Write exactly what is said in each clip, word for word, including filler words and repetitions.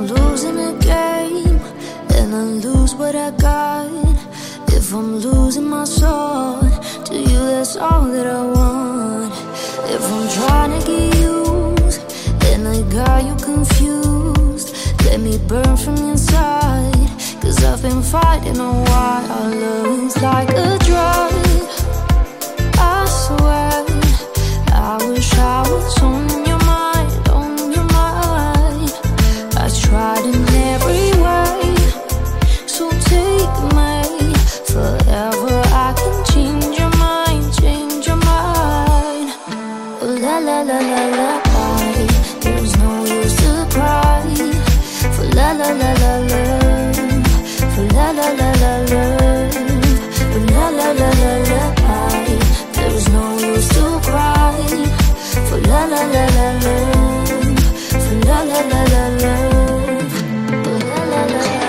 I'm losing a game, then I lose what I got. If I'm losing my soul to you, that's all that I want. If I'm trying to get used, then I got you confused. Let me burn from inside, cause I've been fighting a while. Our love is like a drug, I swear. I wish I was on your mind, on your mind. I tried in every way, so take me. Forever I can change your mind, change your mind. Oh, la la la la la, bye. There's no use to cry. For la la la la love, for la la la la love, for la la la la la, bye. There's no use to cry. For la la la la love, for la la la la love, for la la la la.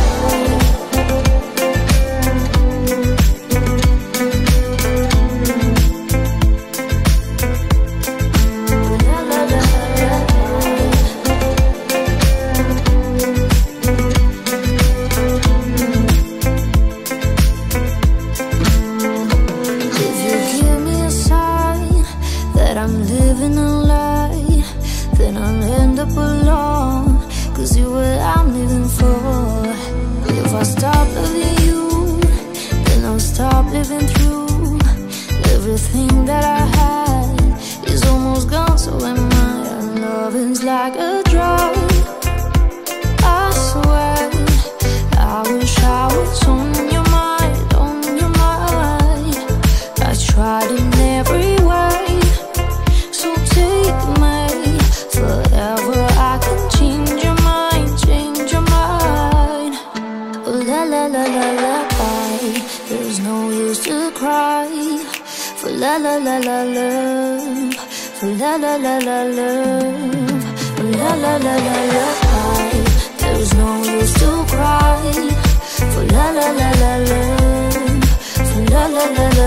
I'm living a lie, then I'll end up alone, cause you're what I'm living for. If I stop loving you, then I'll stop living through. Everything that I had is almost gone, so am I. Our love is like a drug, I swear. I wish I was on your mind, on your mind. I tried in every way, la la la, bye. There's no use to cry. For la la la la love, for la la la la love, for la la la la la, bye. There's no use to cry. For la la la la love, for la la la la.